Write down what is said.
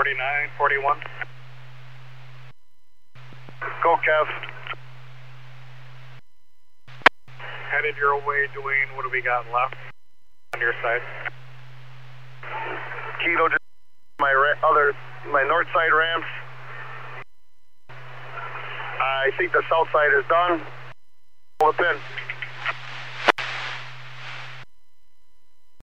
49, 41. Go, Kev. Headed your way, Dwayne. What do we got left on your side? Kilo, just my north side ramps. I think the south side is done. Pull it in.